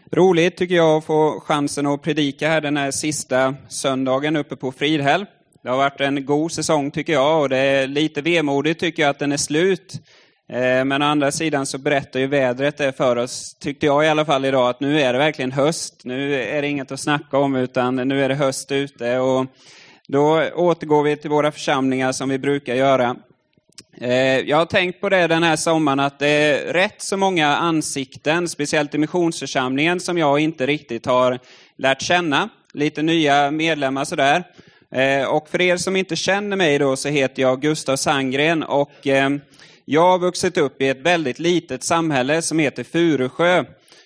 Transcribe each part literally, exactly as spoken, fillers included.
Roligt tycker jag att få chansen att predika här den här sista söndagen uppe på Fridhäll. Det har varit en god säsong tycker jag, och det är lite vemodigt tycker jag att den är slut. Men å andra sidan så berättar ju vädret det för oss, tyckte jag i alla fall idag, att nu är det verkligen höst. Nu är det inget att snacka om, utan nu är det höst ute, och då återgår vi till våra församlingar som vi brukar göra. Jag har tänkt på det den här sommaren, att det är rätt så många ansikten, speciellt i missionsförsamlingen, som jag inte riktigt har lärt känna. Lite nya medlemmar sådär. Och för er som inte känner mig då, så heter jag Gustav Sandgren, och jag har vuxit upp i ett väldigt litet samhälle som heter Furusjö.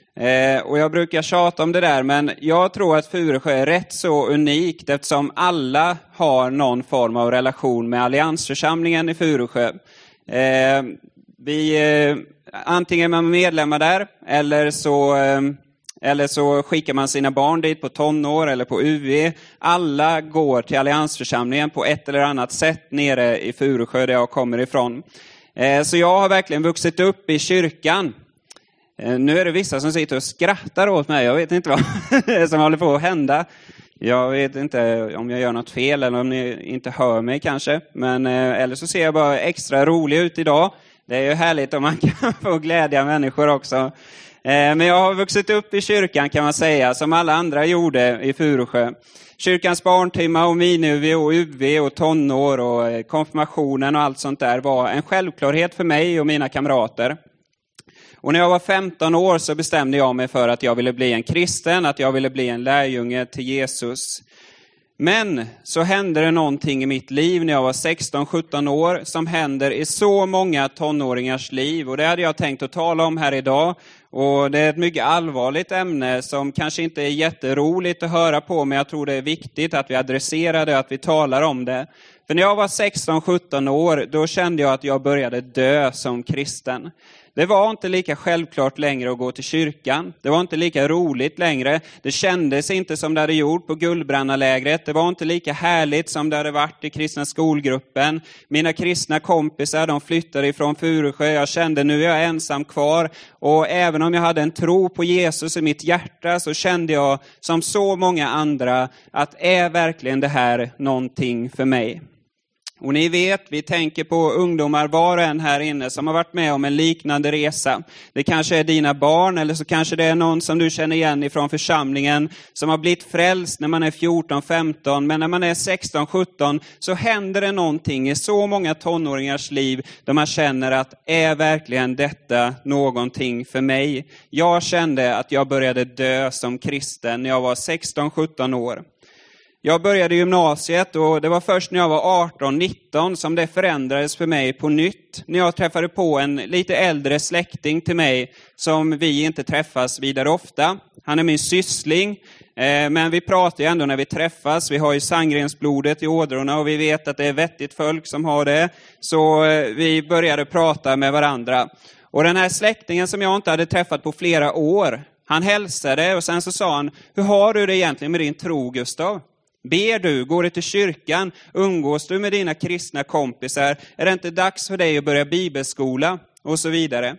Och jag brukar tjata om det där, men jag tror att Furusjö är rätt så unikt eftersom alla har någon form av relation med alliansförsamlingen i Furusjö. Eh, vi, eh, antingen är man medlemmar där, eller så, eh, eller så skickar man sina barn dit på tonår eller på U V. Alla går till alliansförsamlingen på ett eller annat sätt nere i Furusjö där jag kommer ifrån. Eh, så jag har verkligen vuxit upp i kyrkan. Nu är det vissa som sitter och skrattar åt mig. Jag vet inte vad det är som håller på att hända. Jag vet inte om jag gör något fel eller om ni inte hör mig kanske. Men, eller så ser jag bara extra rolig ut idag. Det är ju härligt om man kan få glädja människor också. Men jag har vuxit upp i kyrkan kan man säga, som alla andra gjorde i Furusjö. Kyrkans barntimmar och mini-U V och U V och tonår och konfirmationen och allt sånt där var en självklarhet för mig och mina kamrater. Och när jag var femton år så bestämde jag mig för att jag ville bli en kristen, att jag ville bli en lärjunge till Jesus. Men så hände det någonting i mitt liv när jag var sexton sjutton år som händer i så många tonåringars liv. Och det hade jag tänkt att tala om här idag. Och det är ett mycket allvarligt ämne som kanske inte är jätteroligt att höra på, men jag tror det är viktigt att vi adresserar det, att vi talar om det. För när jag var sexton sjutton år, då kände jag att jag började dö som kristen. Det var inte lika självklart längre att gå till kyrkan. Det var inte lika roligt längre. Det kändes inte som det hade gjort på Gullbrannalägret. Det var inte lika härligt som det hade varit i kristna skolgruppen. Mina kristna kompisar, de flyttade ifrån Furusjö. Jag kände nu är jag ensam kvar. Och även om jag hade en tro på Jesus i mitt hjärta, så kände jag som så många andra att är verkligen det här någonting för mig? Och ni vet, vi tänker på ungdomar var och en här inne som har varit med om en liknande resa. Det kanske är dina barn, eller så kanske det är någon som du känner igen ifrån församlingen som har blivit frälst när man är fjorton femton. Men när man är sexton sjutton så händer det någonting i så många tonåringars liv där man känner att är verkligen detta någonting för mig? Jag kände att jag började dö som kristen när jag var sexton sjutton år. Jag började gymnasiet och det var först när jag var arton nitton som det förändrades för mig på nytt. När jag träffade på en lite äldre släkting till mig som vi inte träffas vidare ofta. Han är min syssling, eh, men vi pratar ju ändå när vi träffas. Vi har ju Sandgrensblodet i ådrorna och vi vet att det är vettigt folk som har det. Så eh, vi började prata med varandra. Och den här släktingen som jag inte hade träffat på flera år, han hälsade och sen så sa han: hur har du det egentligen med din tro, Gustav? Ber du? Går du till kyrkan? Umgås du med dina kristna kompisar? Är det inte dags för dig att börja bibelskola? Och så vidare.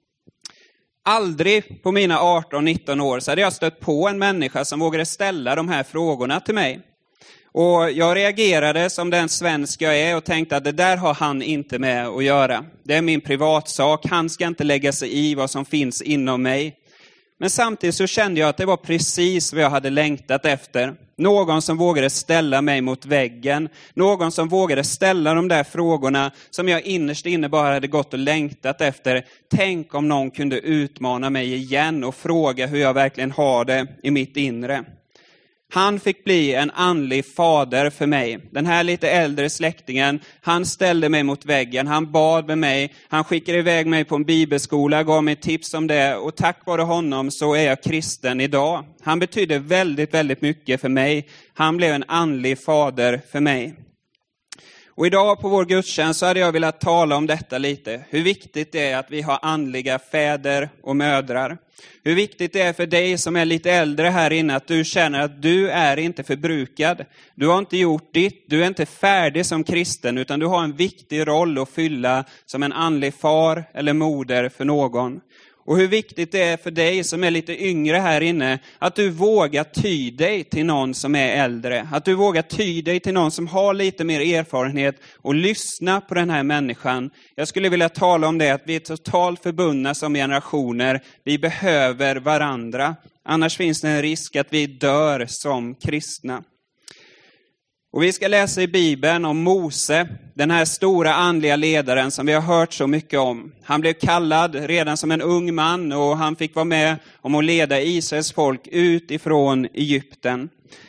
Aldrig på mina arton nitton år så hade jag stött på en människa som vågade ställa de här frågorna till mig. Och jag reagerade som den svensk jag är och tänkte att det där har han inte med att göra. Det är min privatsak. Han ska inte lägga sig i vad som finns inom mig. Men samtidigt så kände jag att det var precis vad jag hade längtat efter. Någon som vågade ställa mig mot väggen. Någon som vågade ställa de där frågorna som jag innerst inne bara hade gått och längtat efter. Tänk om någon kunde utmana mig igen och fråga hur jag verkligen har det i mitt inre. Han fick bli en andlig fader för mig. Den här lite äldre släktingen, han ställde mig mot väggen. Han bad med mig. Han skickade iväg mig på en bibelskola, gav mig tips om det. Och tack vare honom så är jag kristen idag. Han betydde väldigt, väldigt mycket för mig. Han blev en andlig fader för mig. Och idag på vår gudstjänst så hade jag velat tala om detta lite. Hur viktigt det är att vi har andliga fäder och mödrar. Hur viktigt det är för dig som är lite äldre här inne att du känner att du är inte förbrukad. Du har inte gjort ditt, du är inte färdig som kristen utan du har en viktig roll att fylla som en andlig far eller moder för någon. Och hur viktigt det är för dig som är lite yngre här inne, att du vågar ty dig till någon som är äldre. Att du vågar ty dig till någon som har lite mer erfarenhet och lyssna på den här människan. Jag skulle vilja tala om det, att vi är totalt förbundna som generationer. Vi behöver varandra. Annars finns det en risk att vi dör som kristna. Och vi ska läsa i Bibeln om Mose, den här stora andliga ledaren som vi har hört så mycket om. Han blev kallad redan som en ung man och han fick vara med om att leda Israels folk ut ifrån Egypten.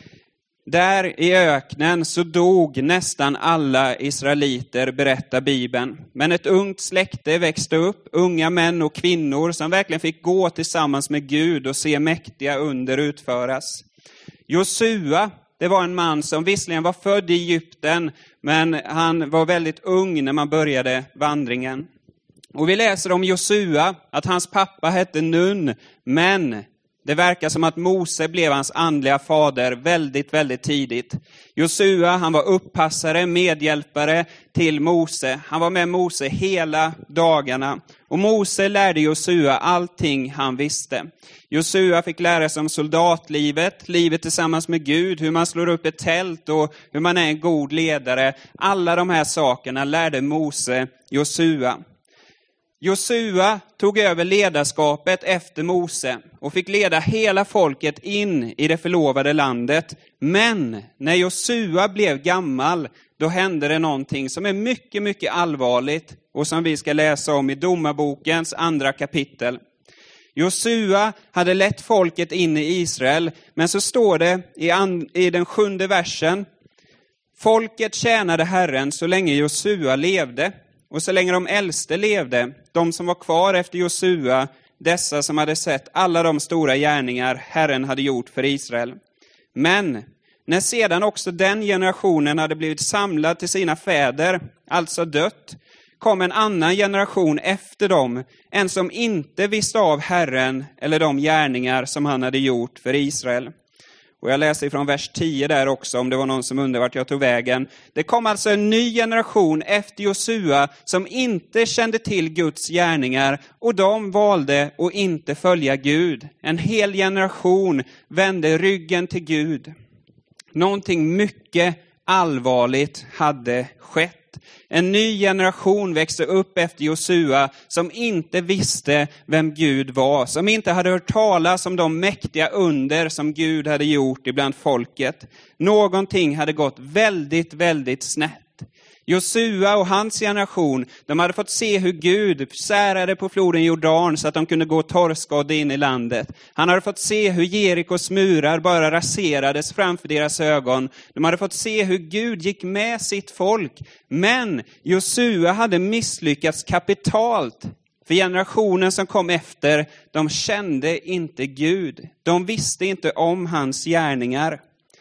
Där i öknen så dog nästan alla israeliter, berättar Bibeln. Men ett ungt släkte växte upp, unga män och kvinnor som verkligen fick gå tillsammans med Gud och se mäktiga under utföras. Josua, det var en man som visserligen var född i Egypten, men han var väldigt ung när man började vandringen. Och vi läser om Josua att hans pappa hette Nun, men det verkar som att Mose blev hans andliga fader väldigt, väldigt tidigt. Josua, han var uppassare, medhjälpare till Mose. Han var med Mose hela dagarna. Och Mose lärde Josua allting han visste. Josua fick lära sig om soldatlivet, livet tillsammans med Gud, hur man slår upp ett tält och hur man är en god ledare. Alla de här sakerna lärde Mose Josua. Josua tog över ledarskapet efter Mose och fick leda hela folket in i det förlovade landet. Men när Josua blev gammal, då hände det någonting som är mycket, mycket allvarligt och som vi ska läsa om i Domarbokens andra kapitel. Josua hade lett folket in i Israel, men så står det i, an, i den sjunde versen: folket tjänade Herren så länge Josua levde. Och så länge de äldste levde, de som var kvar efter Josua, dessa som hade sett alla de stora gärningar Herren hade gjort för Israel. Men när sedan också den generationen hade blivit samlad till sina fäder, alltså dött, kom en annan generation efter dem, en som inte visste av Herren eller de gärningar som han hade gjort för Israel. Och jag läser ifrån vers tio där också, om det var någon som undrar vart jag tog vägen. Det kom alltså en ny generation efter Josua som inte kände till Guds gärningar, och de valde att inte följa Gud. En hel generation vände ryggen till Gud. Någonting mycket allvarligt hade skett. En ny generation växte upp efter Josua som inte visste vem Gud var. Som inte hade hört talas om de mäktiga under som Gud hade gjort ibland folket. Någonting hade gått väldigt, väldigt snett. Josua och hans generation, de hade fått se hur Gud särade på floden Jordan så att de kunde gå torrskadda in i landet. Han hade fått se hur Jerikos murar bara raserades framför deras ögon. De hade fått se hur Gud gick med sitt folk. Men Josua hade misslyckats kapitalt. För generationen som kom efter, de kände inte Gud. De visste inte om hans gärningar.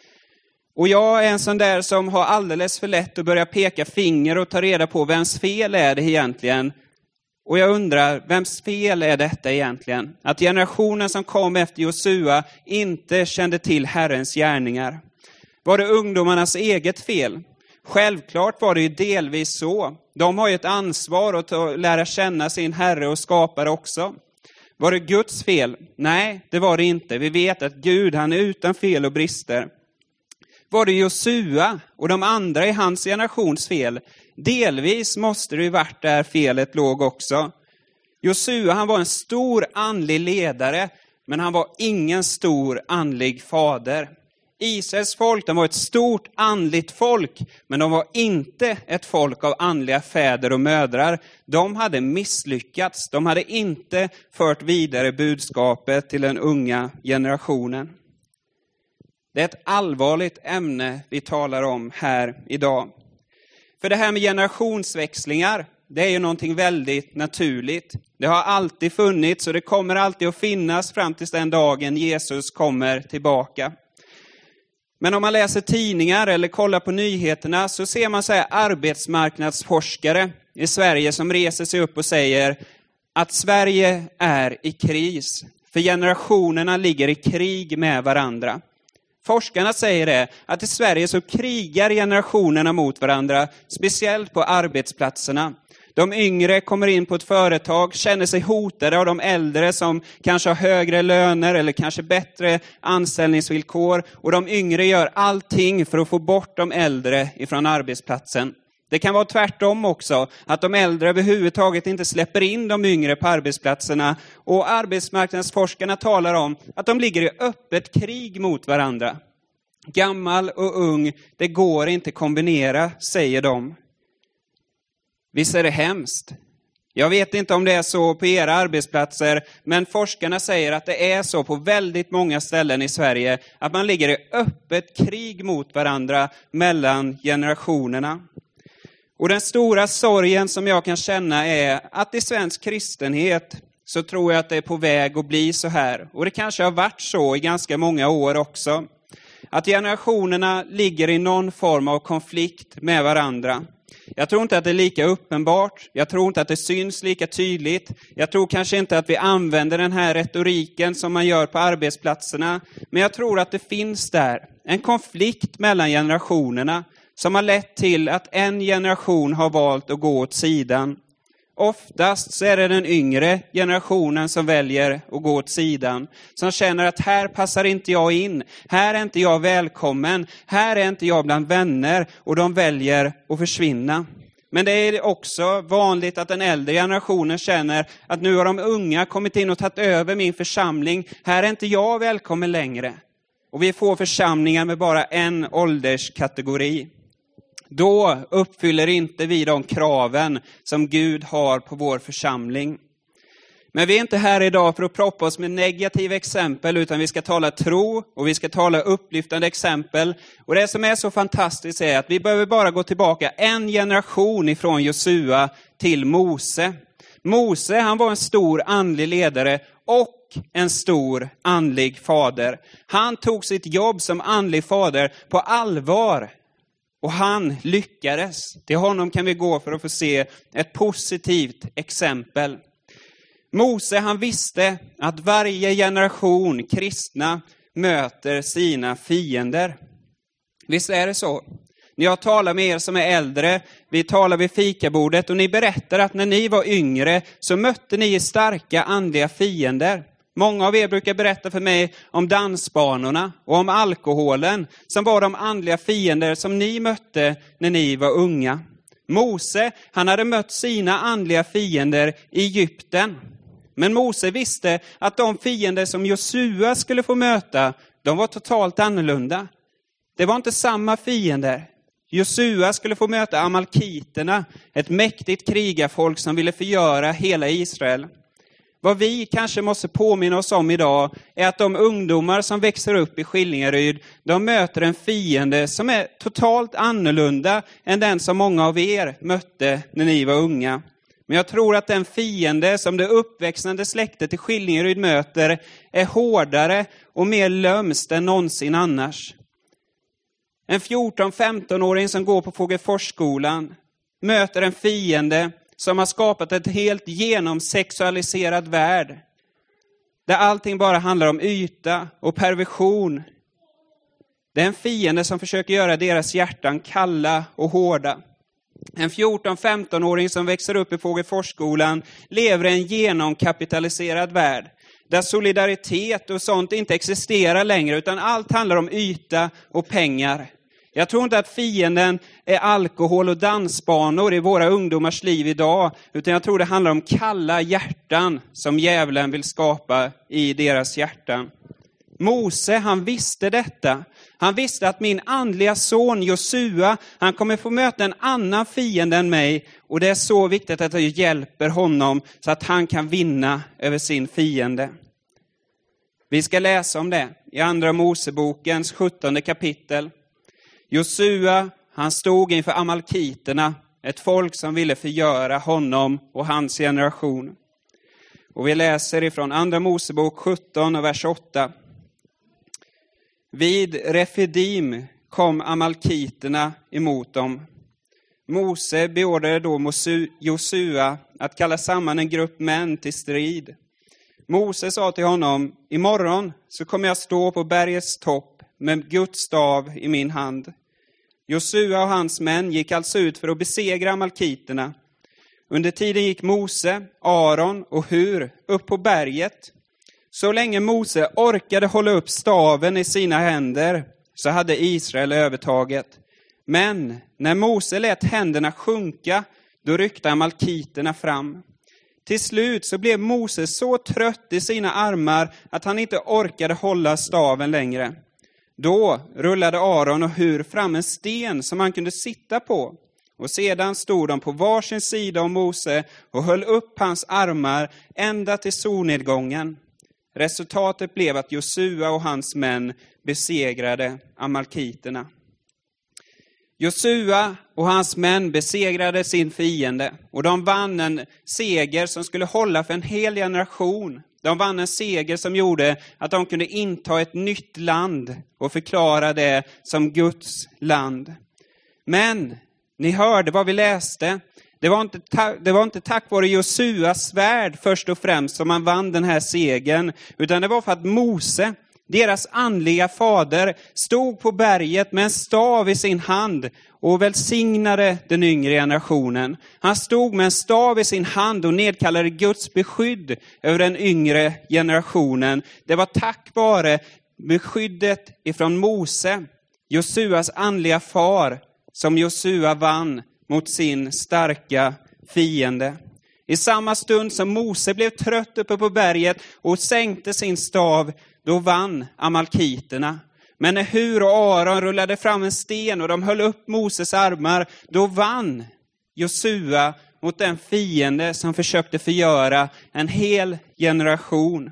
Och jag är en sån där som har alldeles för lätt att börja peka finger och ta reda på vems fel är det egentligen. Och jag undrar, vems fel är detta egentligen? Att generationen som kom efter Josua inte kände till Herrens gärningar. Var det ungdomarnas eget fel? Självklart var det ju delvis så. De har ju ett ansvar att lära känna sin Herre och skapare också. Var det Guds fel? Nej, det var det inte. Vi vet att Gud, han är utan fel och brister. Var det Josua och de andra i hans generations fel? Delvis måste det ju varit där felet låg också. Josua, han var en stor andlig ledare, men han var ingen stor andlig fader. Israels folk, de var ett stort andligt folk, men de var inte ett folk av andliga fäder och mödrar. De hade misslyckats. De hade inte fört vidare budskapet till den unga generationen. Det är ett allvarligt ämne vi talar om här idag. För det här med generationsväxlingar, det är ju någonting väldigt naturligt. Det har alltid funnits och det kommer alltid att finnas fram till den dagen Jesus kommer tillbaka. Men om man läser tidningar eller kollar på nyheterna så ser man så här arbetsmarknadsforskare i Sverige som reser sig upp och säger att Sverige är i kris. För generationerna ligger i krig med varandra. Forskarna säger det, att i Sverige så krigar generationerna mot varandra, speciellt på arbetsplatserna. De yngre kommer in på ett företag, känner sig hotade av de äldre som kanske har högre löner eller kanske bättre anställningsvillkor. Och de yngre gör allting för att få bort de äldre ifrån arbetsplatsen. Det kan vara tvärtom också, att de äldre överhuvudtaget inte släpper in de yngre på arbetsplatserna. Och arbetsmarknadsforskarna talar om att de ligger i öppet krig mot varandra. Gammal och ung, det går inte kombinera, säger de. Visst är det hemskt? Jag vet inte om det är så på era arbetsplatser, men forskarna säger att det är så på väldigt många ställen i Sverige, att man ligger i öppet krig mot varandra mellan generationerna. Och den stora sorgen som jag kan känna är att i svensk kristenhet så tror jag att det är på väg att bli så här. Och det kanske har varit så i ganska många år också. Att generationerna ligger i någon form av konflikt med varandra. Jag tror inte att det är lika uppenbart. Jag tror inte att det syns lika tydligt. Jag tror kanske inte att vi använder den här retoriken som man gör på arbetsplatserna. Men jag tror att det finns där en konflikt mellan generationerna som har lett till att en generation har valt att gå åt sidan. Oftast så är det den yngre generationen som väljer att gå åt sidan. Som känner att här passar inte jag in. Här är inte jag välkommen. Här är inte jag bland vänner. Och de väljer att försvinna. Men det är också vanligt att den äldre generationen känner att nu har de unga kommit in och tagit över min församling. Här är inte jag välkommen längre. Och vi får församlingar med bara en ålderskategori. Då uppfyller inte vi de kraven som Gud har på vår församling. Men vi är inte här idag för att proppa oss med negativa exempel, utan vi ska tala tro och vi ska tala upplyftande exempel. Och det som är så fantastiskt är att vi behöver bara gå tillbaka en generation ifrån Josua till Mose. Mose, han var en stor andlig ledare och en stor andlig fader. Han tog sitt jobb som andlig fader på allvar. Och han lyckades. Till honom kan vi gå för att få se ett positivt exempel. Mose, han visste att varje generation kristna möter sina fiender. Visst är det så? När jag talar med er som är äldre, vi talar vid fikabordet och ni berättar att när ni var yngre så mötte ni starka andliga fiender. Många av er brukar berätta för mig om dansbanorna och om alkoholen som var de andliga fiender som ni mötte när ni var unga. Mose, han hade mött sina andliga fiender i Egypten. Men Mose visste att de fiender som Josua skulle få möta, de var totalt annorlunda. Det var inte samma fiender. Josua skulle få möta amalkiterna, ett mäktigt krigarfolk som ville förgöra hela Israel. Vad vi kanske måste påminna oss om idag är att de ungdomar som växer upp i Skillingaryd, de möter en fiende som är totalt annorlunda än den som många av er mötte när ni var unga. Men jag tror att den fiende som det uppväxande släktet i Skillingaryd möter är hårdare och mer lömst än någonsin annars. En fjorton-femton-åring som går på Fågelforsskolan möter en fiende som har skapat ett helt genomsexualiserad värld. Där allting bara handlar om yta och perversion. Det är en fiende som försöker göra deras hjärtan kalla och hårda. En fjorton-femton-åring som växer upp i Fågelforsskolan lever i en genomkapitaliserad värld. Där solidaritet och sånt inte existerar längre, utan allt handlar om yta och pengar. Jag tror inte att fienden är alkohol och dansbanor i våra ungdomars liv idag. Utan jag tror det handlar om kalla hjärtan som djävulen vill skapa i deras hjärtan. Mose, han visste detta. Han visste att min andliga son Josua, han kommer få möta en annan fiende än mig. Och det är så viktigt att jag hjälper honom så att han kan vinna över sin fiende. Vi ska läsa om det i andra Mosebokens sjuttonde kapitel. Josua, han stod inför amalkiterna, ett folk som ville förgöra honom och hans generation. Och vi läser ifrån andra Mosebok sjutton och vers åtta. Vid Refidim kom amalkiterna emot dem. Mose beordrade då Josua att kalla samman en grupp män till strid. Mose sa till honom, imorgon så kommer jag stå på bergets topp med Guds stav i min hand. Josua och hans män gick alltså ut för att besegra amalkiterna. Under tiden gick Mose, Aron och Hur upp på berget. Så länge Mose orkade hålla upp staven i sina händer så hade Israel övertaget. Men när Mose lät händerna sjunka, då ryckte amalkiterna fram. Till slut så blev Mose så trött i sina armar att han inte orkade hålla staven längre. Då rullade Aron och Hur fram en sten som han kunde sitta på. Och sedan stod de på varsin sida om Mose och höll upp hans armar ända till solnedgången. Resultatet blev att Josua och hans män besegrade amalkiterna. Josua och hans män besegrade sin fiende och de vann en seger som skulle hålla för en hel generation. De vann en seger som gjorde att de kunde inta ett nytt land och förklara det som Guds land. Men ni hörde vad vi läste. Det var inte, ta- det var inte tack vare Josuas svärd först och främst som man vann den här segern. Utan det var för att Mose, deras andliga fader, stod på berget med en stav i sin hand och välsignade den yngre generationen. Han stod med en stav i sin hand och nedkallade Guds beskydd över den yngre generationen. Det var tack vare beskyddet ifrån Mose, Josuas andliga far, som Josua vann mot sin starka fiende. I samma stund som Mose blev trött uppe på berget och sänkte sin stav, då vann amalkiterna. Men när Hur och Aron rullade fram en sten och de höll upp Moses armar, då vann Josua mot den fiende som försökte förgöra en hel generation.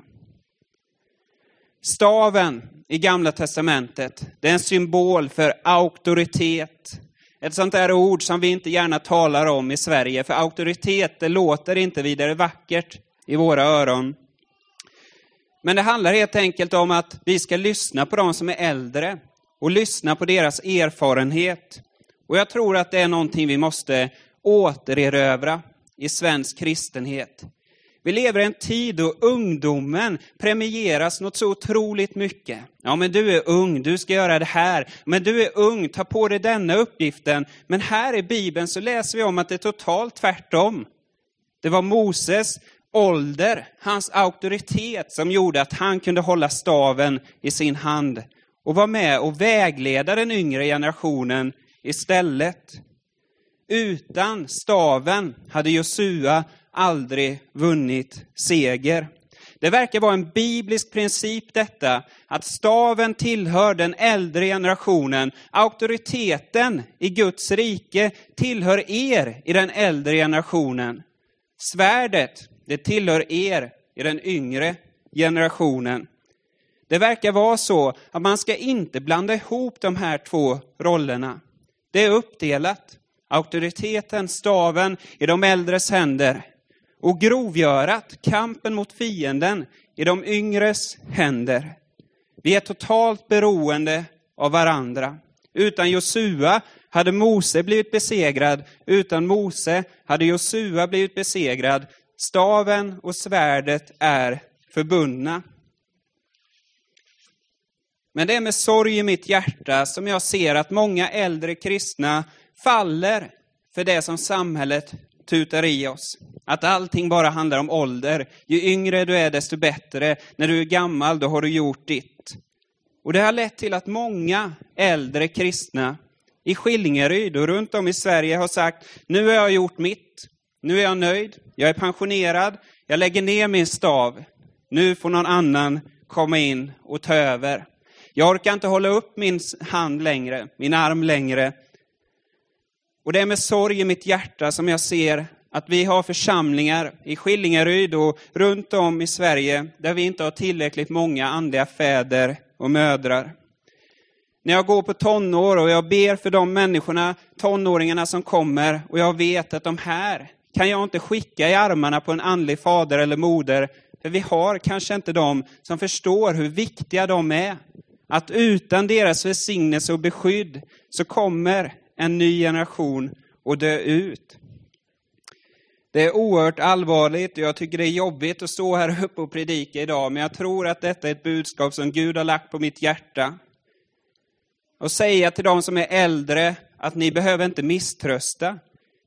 Staven i Gamla testamentet, det är en symbol för auktoritet. Ett sånt där ord som vi inte gärna talar om i Sverige, för auktoritet, det låter inte vidare vackert i våra öron. Men det handlar helt enkelt om att vi ska lyssna på de som är äldre och lyssna på deras erfarenhet. Och jag tror att det är någonting vi måste återerövra i svensk kristenhet. Vi lever i en tid då ungdomen premieras något så otroligt mycket. Ja, men du är ung, du ska göra det här. Men du är ung, ta på dig denna uppgiften. Men här i Bibeln så läser vi om att det är totalt tvärtom. Det var Moses ålder, hans auktoritet som gjorde att han kunde hålla staven i sin hand och vara med och vägleda den yngre generationen istället. Utan staven hade Josua aldrig vunnit seger. Det verkar vara en biblisk princip detta, att staven tillhör den äldre generationen. Auktoriteten i Guds rike tillhör er i den äldre generationen. Svärdet, det tillhör er i den yngre generationen. Det verkar vara så att man ska inte blanda ihop de här två rollerna. Det är uppdelat. Auktoriteten, staven i de äldres händer. Och grovgörat, kampen mot fienden i de yngres händer. Vi är totalt beroende av varandra. Utan Josua hade Mose blivit besegrad. Utan Mose hade Josua blivit besegrad. Staven och svärdet är förbundna. Men det är med sorg i mitt hjärta som jag ser att många äldre kristna faller för det som samhället tutar i oss. Att allting bara handlar om ålder. Ju yngre du är desto bättre. När du är gammal då har du gjort ditt. Och det har lett till att många äldre kristna i Skillingaryd och runt om i Sverige har sagt: nu har jag gjort mitt. Nu är jag nöjd. Jag är pensionerad. Jag lägger ner min stav. Nu får någon annan komma in och ta över. Jag orkar inte hålla upp min hand längre. Min arm längre. Och det är med sorg i mitt hjärta som jag ser att vi har församlingar i Skillingaryd och runt om i Sverige där vi inte har tillräckligt många andliga fäder och mödrar. När jag går på tonår och jag ber för de människorna, tonåringarna som kommer, och jag vet att de här kan jag inte skicka i armarna på en andlig fader eller moder, för vi har kanske inte de som förstår hur viktiga de är. Att utan deras välsignelse och beskydd så kommer en ny generation att dö ut. Det är oerhört allvarligt och jag tycker det är jobbigt att stå här uppe och predika idag. Men jag tror att detta är ett budskap som Gud har lagt på mitt hjärta. Och säga till de som är äldre att ni behöver inte misströsta.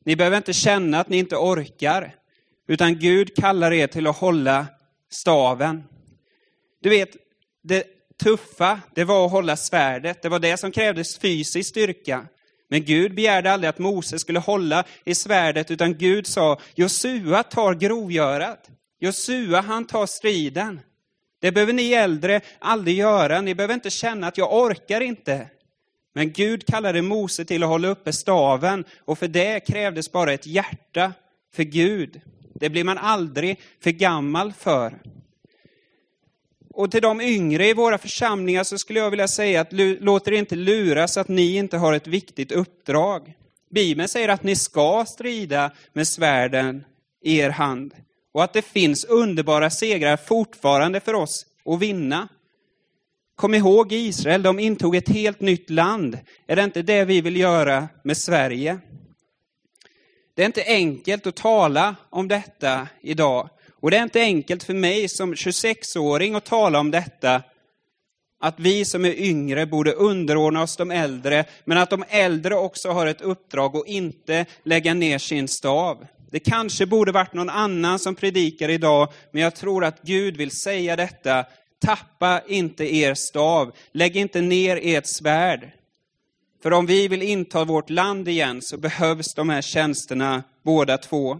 Ni behöver inte känna att ni inte orkar. Utan Gud kallar er till att hålla staven. Du vet, det tuffa, det var att hålla svärdet. Det var det som krävdes fysisk styrka. Men Gud begärde aldrig att Mose skulle hålla i svärdet. Utan Gud sa, Josua tar grovgörat. Josua, han tar striden. Det behöver ni äldre aldrig göra. Ni behöver inte känna att jag orkar inte. Men Gud kallade Mose till att hålla uppe staven. Och för det krävdes bara ett hjärta för Gud. Det blir man aldrig för gammal för. Och till de yngre i våra församlingar så skulle jag vilja säga att låt er inte luras att ni inte har ett viktigt uppdrag. Bibeln säger att ni ska strida med svärden i er hand. Och att det finns underbara segrar fortfarande för oss att vinna. Kom ihåg Israel, de intog ett helt nytt land. Är det inte det vi vill göra med Sverige? Det är inte enkelt att tala om detta idag. Och det är inte enkelt för mig som tjugosex-åring att tala om detta. Att vi som är yngre borde underordna oss de äldre. Men att de äldre också har ett uppdrag och inte lägga ner sin stav. Det kanske borde varit någon annan som predikar idag. Men jag tror att Gud vill säga detta. Tappa inte er stav. Lägg inte ner ert svärd. För om vi vill inta vårt land igen så behövs de här tjänsterna båda två.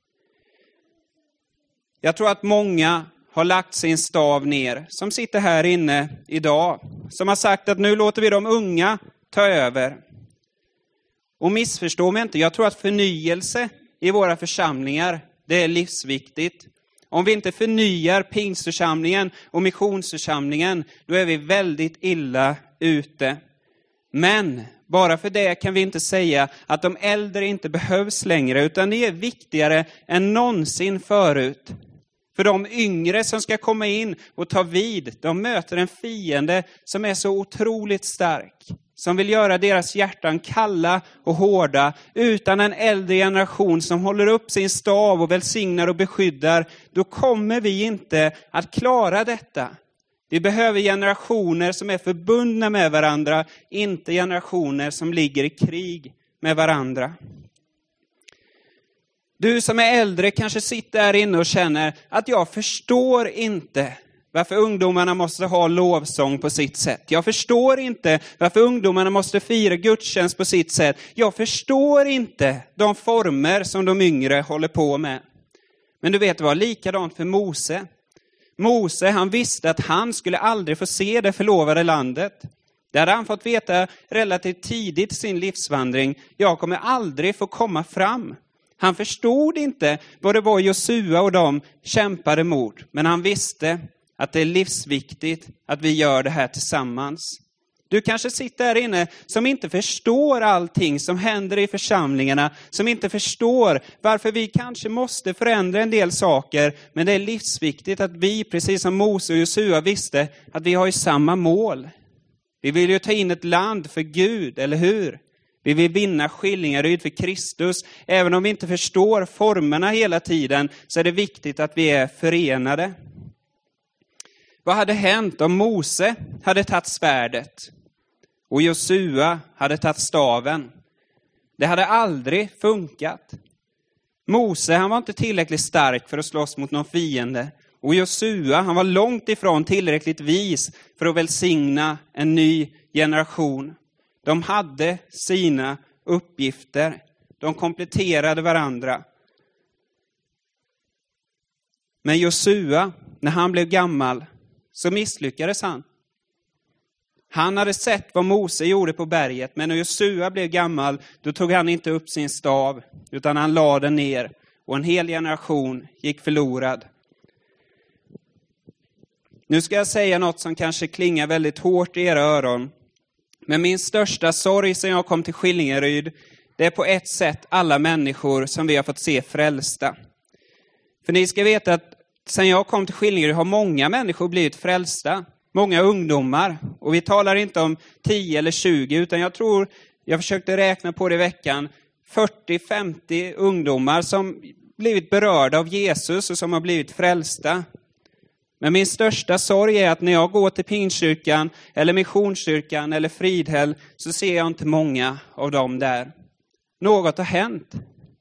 Jag tror att många har lagt sin stav ner som sitter här inne idag. Som har sagt att nu låter vi de unga ta över. Och missförstå mig inte, jag tror att förnyelse i våra församlingar, det är livsviktigt. Om vi inte förnyar pingstförsamlingen och missionsförsamlingen, då är vi väldigt illa ute. Men bara för det kan vi inte säga att de äldre inte behövs längre, utan det är viktigare än någonsin förut. För de yngre som ska komma in och ta vid, de möter en fiende som är så otroligt stark. Som vill göra deras hjärtan kalla och hårda. Utan en äldre generation som håller upp sin stav och välsignar och beskyddar, då kommer vi inte att klara detta. Vi behöver generationer som är förbundna med varandra, inte generationer som ligger i krig med varandra. Du som är äldre kanske sitter här inne och känner att jag förstår inte varför ungdomarna måste ha lovsång på sitt sätt. Jag förstår inte varför ungdomarna måste fira gudstjänst på sitt sätt. Jag förstår inte de former som de yngre håller på med. Men du vet, det var likadant för Mose. Mose, han visste att han skulle aldrig få se det förlovade landet. Det hade han fått veta relativt tidigt i sin livsvandring. Jag kommer aldrig få komma fram. Han förstod inte vad det var Josua och de kämpade mot. Men han visste att det är livsviktigt att vi gör det här tillsammans. Du kanske sitter här inne som inte förstår allting som händer i församlingarna. Som inte förstår varför vi kanske måste förändra en del saker. Men det är livsviktigt att vi, precis som Mose och Josua, visste att vi har ju samma mål. Vi vill ju ta in ett land för Gud, eller hur? Vi vill vinna Skillingaryd för Kristus. Även om vi inte förstår formerna hela tiden så är det viktigt att vi är förenade. Vad hade hänt om Mose hade tagit svärdet och Josua hade tagit staven? Det hade aldrig funkat. Mose, han var inte tillräckligt stark för att slåss mot någon fiende. Och Josua, han var långt ifrån tillräckligt vis för att välsigna en ny generation. De hade sina uppgifter. De kompletterade varandra. Men Josua, när han blev gammal, så misslyckades han. Han hade sett vad Mose gjorde på berget. Men när Josua blev gammal, då tog han inte upp sin stav. Utan han lade den ner. Och en hel generation gick förlorad. Nu ska jag säga något som kanske klingar väldigt hårt i era öron. Men min största sorg sen jag kom till Skillingaryd, det är på ett sätt alla människor som vi har fått se frälsta. För ni ska veta att sen jag kom till Skillingaryd har många människor blivit frälsta. Många ungdomar. Och vi talar inte om tio eller tjugo, utan jag tror, jag försökte räkna på det i veckan, fyrtio femtio ungdomar som blivit berörda av Jesus och som har blivit frälsta. Men min största sorg är att när jag går till Pingstkyrkan eller Missionskyrkan eller Fridhäll så ser jag inte många av dem där. Något har hänt.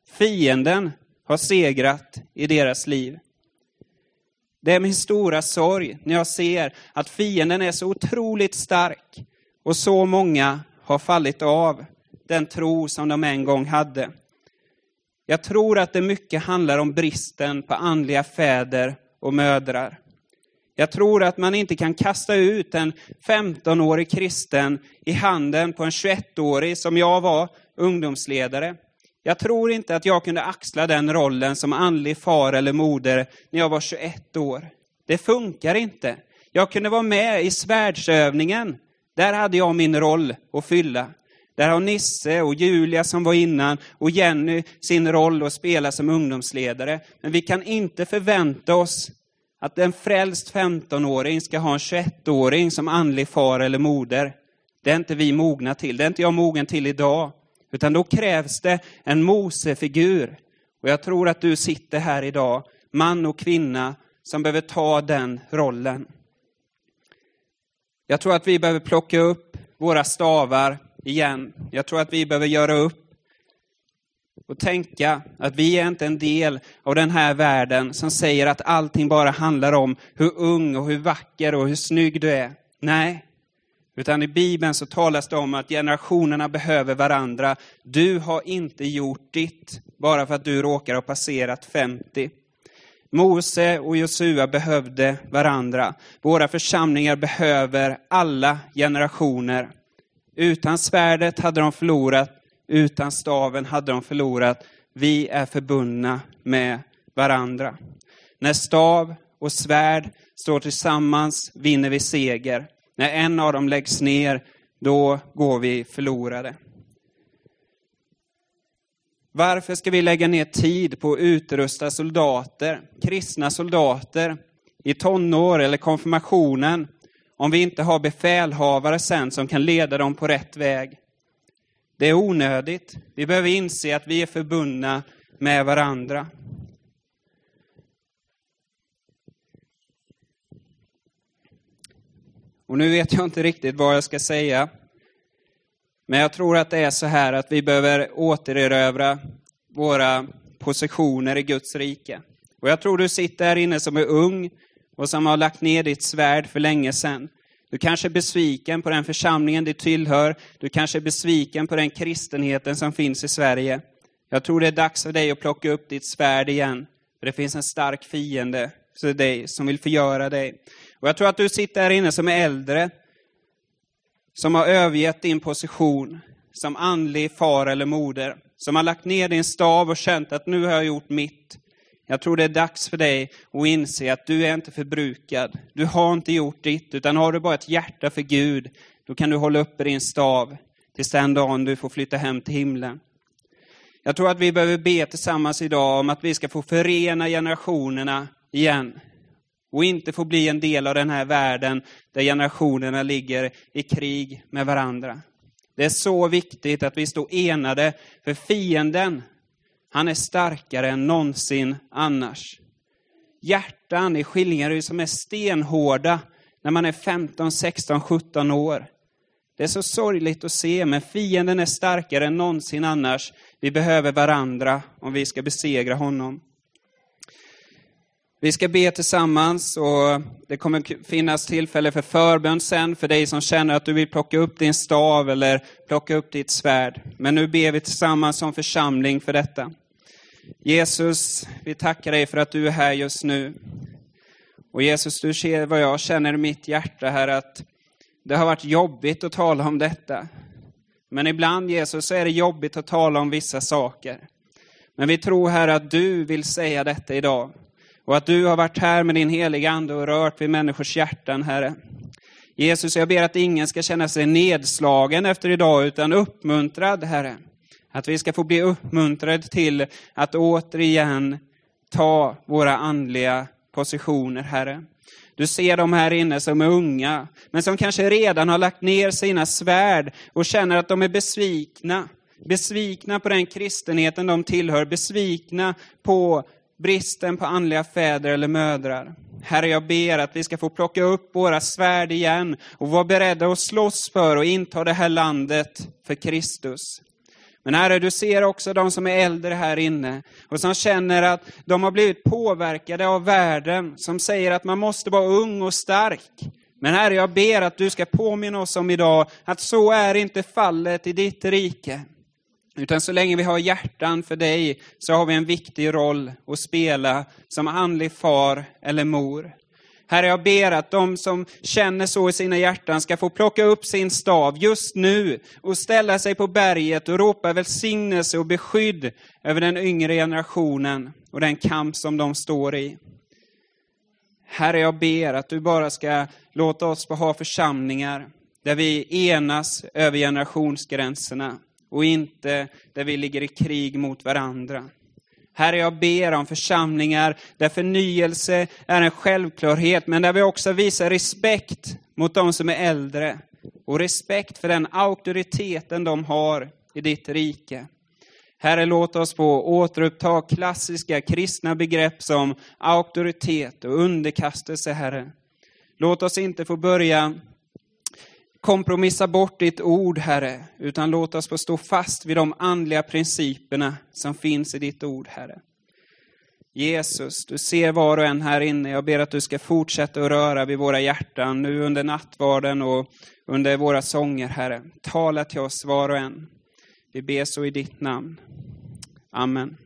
Fienden har segrat i deras liv. Det är min stora sorg när jag ser att fienden är så otroligt stark och så många har fallit av den tro som de en gång hade. Jag tror att det mycket handlar om bristen på andliga fäder och mödrar. Jag tror att man inte kan kasta ut en femtonårig kristen i handen på en tjugoettårig som jag var ungdomsledare. Jag tror inte att jag kunde axla den rollen som andlig far eller moder när jag var tjugoett år. Det funkar inte. Jag kunde vara med i svärdsövningen. Där hade jag min roll att fylla. Där har Nisse och Julia som var innan och Jenny sin roll att spela som ungdomsledare. Men vi kan inte förvänta oss att en frälst femtonåring ska ha en tjugoettåring som andlig far eller moder. Det är inte vi mogna till. Det är inte jag mogen till idag. Utan då krävs det en Mose-figur. Och jag tror att du sitter här idag, man och kvinna, som behöver ta den rollen. Jag tror att vi behöver plocka upp våra stavar igen. Jag tror att vi behöver göra upp och tänka att vi är inte en del av den här världen som säger att allting bara handlar om hur ung och hur vacker och hur snygg du är. Nej, utan i Bibeln så talas det om att generationerna behöver varandra. Du har inte gjort ditt bara för att du råkar ha passerat femtio. Mose och Josua behövde varandra. Våra församlingar behöver alla generationer. Utan svärdet hade de förlorat. Utan staven hade de förlorat. Vi är förbundna med varandra. När stav och svärd står tillsammans vinner vi seger. När en av dem läggs ner, då går vi förlorade. Varför ska vi lägga ner tid på att utrusta soldater, kristna soldater, i tonår eller konfirmationen, om vi inte har befälhavare sen som kan leda dem på rätt väg? Det är onödigt. Vi behöver inse att vi är förbundna med varandra. Och nu vet jag inte riktigt vad jag ska säga. Men jag tror att det är så här att vi behöver återerövra våra positioner i Guds rike. Och jag tror du sitter här inne som är ung och som har lagt ner ditt svärd för länge sedan. Du kanske är besviken på den församlingen du tillhör. Du kanske är besviken på den kristenheten som finns i Sverige. Jag tror det är dags för dig att plocka upp ditt svärd igen. För det finns en stark fiende för dig som vill förgöra dig. Och jag tror att du sitter här inne som är äldre. Som har övergett din position som andlig far eller moder. Som har lagt ner din stav och känt att nu har jag gjort mitt. Jag tror det är dags för dig att inse att du är inte förbrukad. Du har inte gjort ditt, utan har du bara ett hjärta för Gud, då kan du hålla uppe din stav tills den dagen du får flytta hem till himlen. Jag tror att vi behöver be tillsammans idag om att vi ska få förena generationerna igen. Och inte få bli en del av den här världen där generationerna ligger i krig med varandra. Det är så viktigt att vi står enade, för fienden, han är starkare än någonsin annars. Hjärtan i Skillingaryd som är stenhårda när man är femton, sexton, sjutton år. Det är så sorgligt att se, men fienden är starkare än någonsin annars. Vi behöver varandra om vi ska besegra honom. Vi ska be tillsammans och det kommer finnas tillfälle för förbön sen för dig som känner att du vill plocka upp din stav eller plocka upp ditt svärd. Men nu ber vi tillsammans som församling för detta. Jesus, vi tackar dig för att du är här just nu. Och Jesus, du ser vad jag känner i mitt hjärta här, att det har varit jobbigt att tala om detta. Men ibland, Jesus, så är det jobbigt att tala om vissa saker. Men vi tror här att du vill säga detta idag. Och att du har varit här med din heliga ande och rört vid människors hjärtan, Herre. Jesus, jag ber att ingen ska känna sig nedslagen efter idag, utan uppmuntrad, Herre. Att vi ska få bli uppmuntrade till att återigen ta våra andliga positioner, Herre. Du ser de här inne som är unga, men som kanske redan har lagt ner sina svärd och känner att de är besvikna. Besvikna på den kristenheten de tillhör, besvikna på bristen på andliga fäder eller mödrar. Herre, jag ber att vi ska få plocka upp våra svärd igen och vara beredda att slåss för och inta det här landet för Kristus. Men Herre, du ser också de som är äldre här inne och som känner att de har blivit påverkade av världen, som säger att man måste vara ung och stark. Men Herre, jag ber att du ska påminna oss om idag att så är inte fallet i ditt rike. Utan så länge vi har hjärtan för dig så har vi en viktig roll att spela som andlig far eller mor. Herre, jag ber att de som känner så i sina hjärtan ska få plocka upp sin stav just nu och ställa sig på berget och ropa välsignelse och beskydd över den yngre generationen och den kamp som de står i. Herre, jag ber att du bara ska låta oss få ha församlingar där vi enas över generationsgränserna och inte där vi ligger i krig mot varandra. Herre, jag ber om församlingar där förnyelse är en självklarhet, men där vi också visar respekt mot de som är äldre och respekt för den auktoriteten de har i ditt rike. Herre, låt oss få återuppta klassiska kristna begrepp som auktoritet och underkastelse, Herre. Låt oss inte få börja kompromissa bort ditt ord, Herre, utan låt oss få stå fast vid de andliga principerna som finns i ditt ord, Herre. Jesus, du ser var och en här inne. Jag ber att du ska fortsätta att röra vid våra hjärtan nu under nattvarden och under våra sånger, Herre. Tala till oss var och en. Vi ber så i ditt namn. Amen.